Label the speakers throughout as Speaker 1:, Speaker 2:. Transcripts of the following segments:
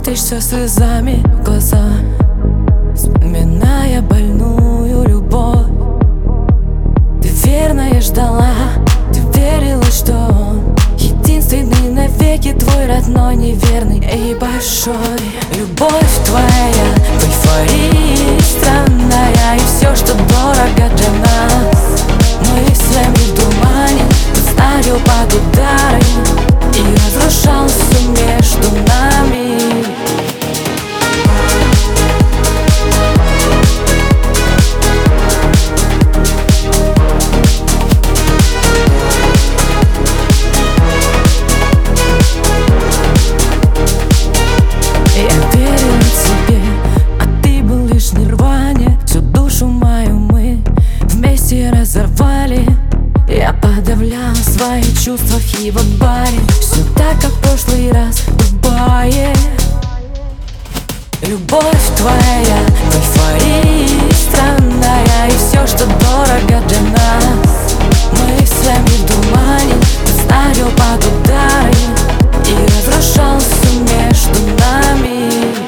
Speaker 1: смотришь со слезами в глаза, вспоминая больную любовь. Ты верно ждала, ты верила, что он единственный навеки, твой родной, неверный и большой. Любовь твоя в эйфории странная, и все, что дорого для нас, мыслями в тумане, ты ставил под удары и разрушал все между нами. Разорвали, я подавлял свои чувства в его баре. Все так, как в прошлый раз в Дубае. Любовь твоя в эйфории странная, и все, что дорого для нас, мыслями в тумане ты ставил под удары и разрушал все между нами.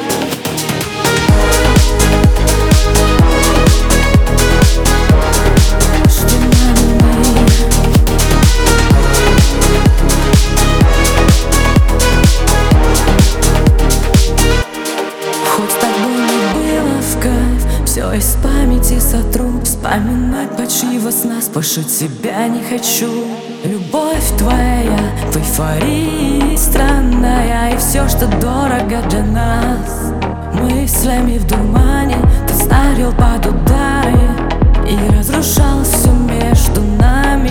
Speaker 1: Все из памяти сотру, вспоминать почти во снах, спошить себя не хочу. Любовь твоя в эйфории странная, и все, что дорого для нас, мыслями в тумане ты ставил под удары и разрушал все между нами.